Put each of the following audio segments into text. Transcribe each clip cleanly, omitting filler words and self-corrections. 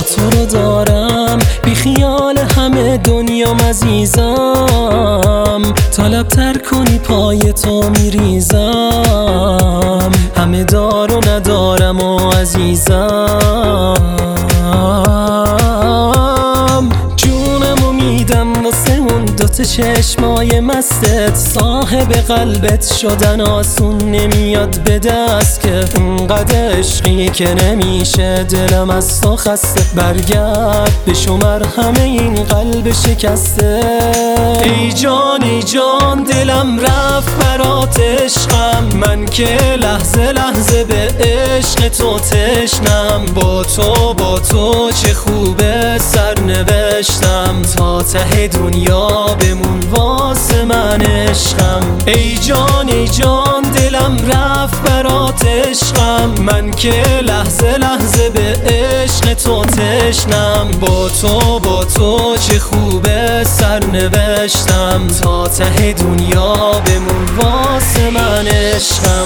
تو رو دارم، بی خیال همه دنیام عزیزم. طلبتر کنی پای تو میریزم، همه دار و ندارم و عزیزم. جونمو میدم واسه اون دوتا چشمای مستت، صاحب قلبت شدن آسون نمیاد به دست، که اونقدر عشقی که نمیشه دلم از تو خسته. برگرد به شمر همه این قلب شکسته. ای جان ای جان دلم رفت برات عشقم، من که لحظه لحظه به عشق تو تشنم. با تو چه خوبه سرنوشتم، تا ته دنیا بمون واسه من عشقم. ای جان دلم رفت برات عشقم، من که لحظه لحظه به عشق تو تشنم. با تو چه خوبه سرنوشتم، تا ته دنیا بمون واسه من عشقم.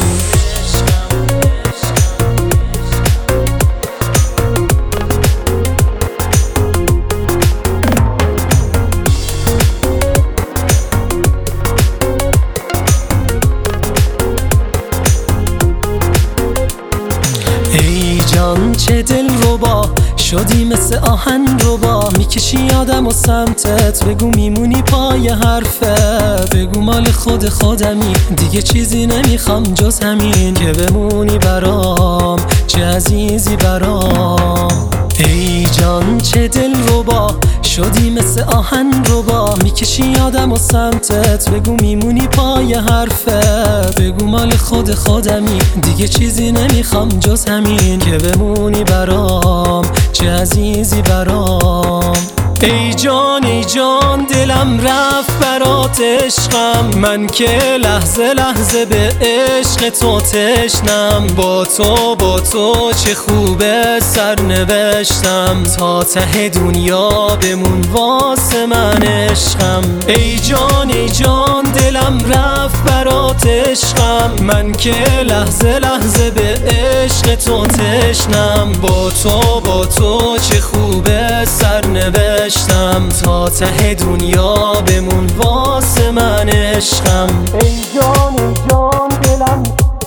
ای جان چه دل ربا شدی مثل آهن ربا، میکشی آدم و سمتت، بگو میمونی پای حرفت. بگو مال خودمی دیگه چیزی نمیخوام جز همین، که بمونی برام چه عزیزی برام. ای جان چه دل ربا شدی مثل آهن ربا، میکشی آدم و سمتت، بگو میمونی پای حرفت. بگو مال خودمی دیگه چیزی نمیخوام جز همین، که بمونی برام چه عزیزی برام. ای جان دلم رفت برات عشقم، من که لحظه لحظه به عشق تو تشنم. با تو چه خوبه سرنوشتم، تا ته دنیا بمون واسه من عشقم. ای جان دلم رفت برات عشقم، من که لحظه لحظه به عشق تو تشنم. با تو چه خوبه سرنوشتم، تا ته دنیا بمون واسه من عشقم. ای جان دلم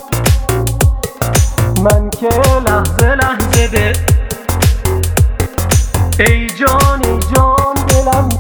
من که لحظه لحظه به ای جان دلم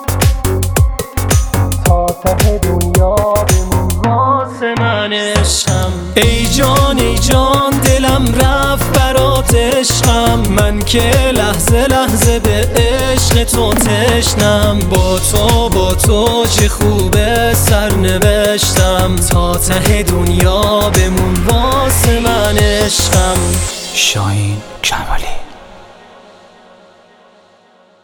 تا ته دنیا بمون واسه من عشقم. ای جان دلم رفت برات عشقم، من که لحظه لحظه به عشق تو تشنم. با تو چه خوبه سرنوشتم، تا ته دنیا بمون واسه من عشقم. شاهین کمالی.